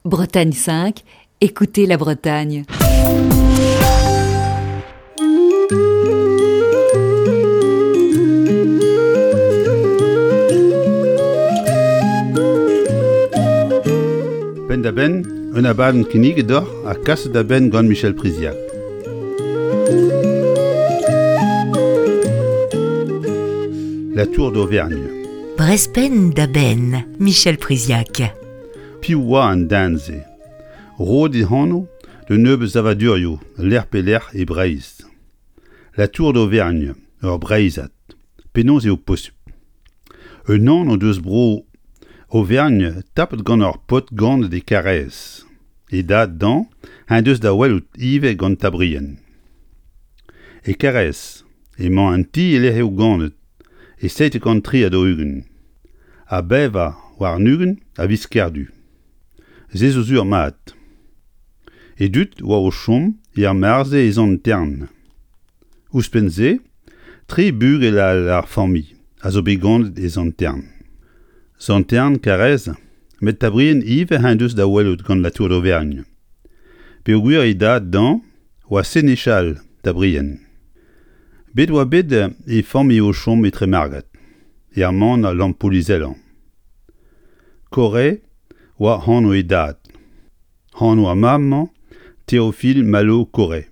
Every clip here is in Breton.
Bretagne 5, écoutez la Bretagne. Ben da ben, un abaden kinig d'or a kasse da ben gant Michel Priziac. La Tour d'Auvergne. Brespen da ben, Michel Priziac. Piwa an danze. Rod e hano, de neube zavadurio, l'air peler e breiz. La Tour d'Auvergne, ur breizat. Penaos eo possup. Un an o deus bro Auvergne tapet gant ur pot gant de karez. E da dan, un deus da welout ive gant tabrien. E karez, e man an ti ele eo gantet, e seit gant tri a do ugen. A beva war nugen a viskerdu. Ze zo zur mat. E dut war o chom e ar marze e zan tern. Ouspenn-se, tri bug e la fammi, a zo begant e zan tern. Zan tern karez, met tabrien ive un deus da welout gant la Tour d'Auvergne. Pe o gwir e da dan, oa sénéchal tabrien. Bet oa bet e fammi o chom etre margat, e ar man a lampolizellan. Kore oa hano e dad. Hano a maman, Théophile Malo Kore.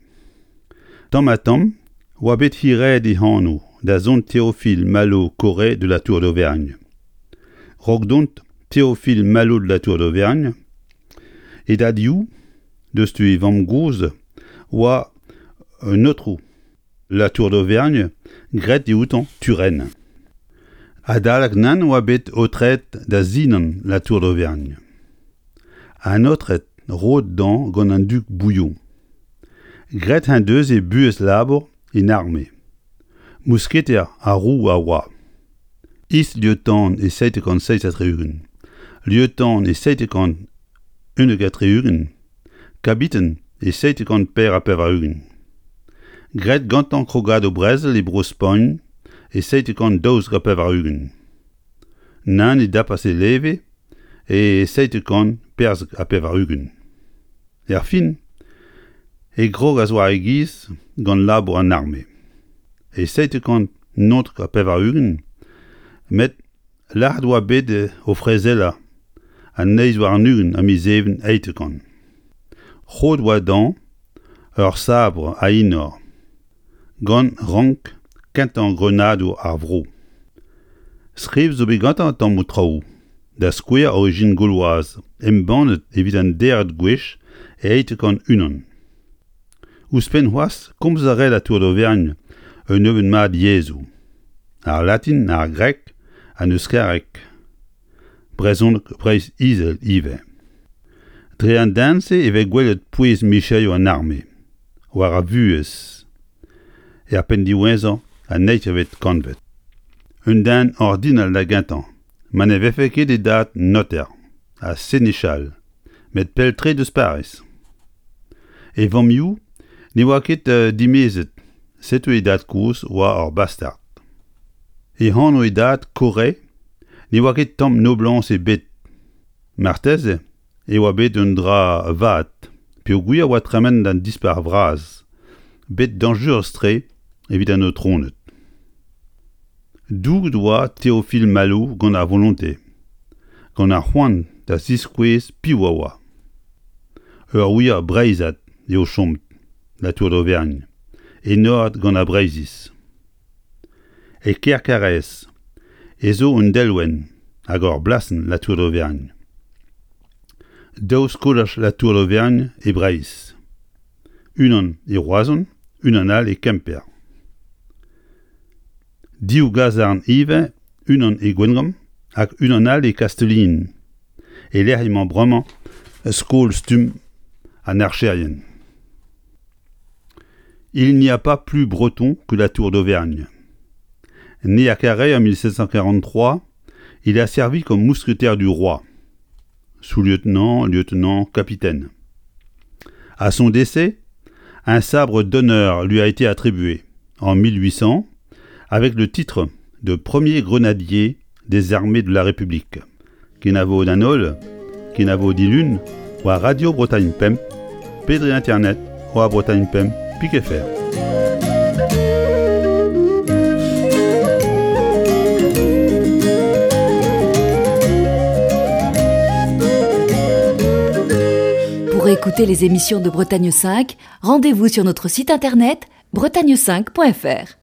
Tam oa bet hired e hano, da zon Théophile Malo Kore de la Tour d'Auvergne. Rogdont Théophile Malo de la Tour d'Auvergne, et da diou, deus tu e vam gouz, oa un autre la Tour d'Auvergne, gret e outan Turenne. A dalak nan oa bet otret da zinan la Tour d'Auvergne. An otret rod dan gant an duk bouillon. Gret un deus e buez labor en arme. Mousketer a rou a oa. Is lieutenant e 76 ugen. Lieutenant e 71 ugen. Kabiten e 70 per a pevar ugen. Gret gantan krogad o brezel e brospagn e 72 a pevar ugen. Nan e dapas e leve e 70 perz a pevar ugen. Er fin, e grog a zoa e giz gant labor an arme. E 70 notr a pevar ugen, met l'ar doa bet o frezella an neiz war nugen a mizeven eitekan. Chod oa dan, ur sabre a inor, gant rank kentan grenado ar vro. Skriv zo begantan tamm o traoù, da skouer origine gauloise, embannet evit an deret gwech e eitekan unan. Ouspenn c'hoaz komz a re la Tour d'Auvergne un neuven mat yezou. Ar latin, ar grek, an euskarek. Brezhoneg breiz izel ive. Dre an danse eve gwelet pouez Michel an arme. War a vuez. E ar pendiwezan a neit evet kanvet. Un dan ordinal da gantan. Man e vefe ket e dat noter. A sénéchal. Met peltre deus parez. E vamioù, ne oa ket dimezet. Setu e dat kouz oa ar bastard. E hano e dat Kore, ne oa ket tamm noblans e bet. Marteze, e oa bet un dra vat, pe o gwir oa tremen d'an dispar vraz, bet danjur stre, evit an o tronet. Doug doa Théophile Malo gant ar volonté, gant ar c'hoant da ziskouez piwa oa. Ur ouier breizat eo chomt, la Tour d'Auvergne, e nord gant a breizis. E ker karez, e zo un delwen, hag ur blasen la Tour d'Auvergne. Daoust kolach la Tour d'Auvergne e breiz. Unan e roazon, unan al e kemper. Diou gazarn ive, unan e gwengram, hag unan al e kastelin. E l'air emañ bremañ, skol stum an archerien. Il n'y a pas plus breton que la Tour d'Auvergne. Né à Carhaix en 1743, il a servi comme mousquetaire du roi, sous-lieutenant, lieutenant, capitaine. À son décès, un sabre d'honneur lui a été attribué en 1800 avec le titre de premier grenadier des armées de la République, qui n'avo d'anol, qui n'avo d'ilune, ou à Radio Bretagne Pem, Pédri Internet ou à bretagnepem.fr. Pour écouter les émissions de Bretagne 5, rendez-vous sur notre site internet bretagne5.fr.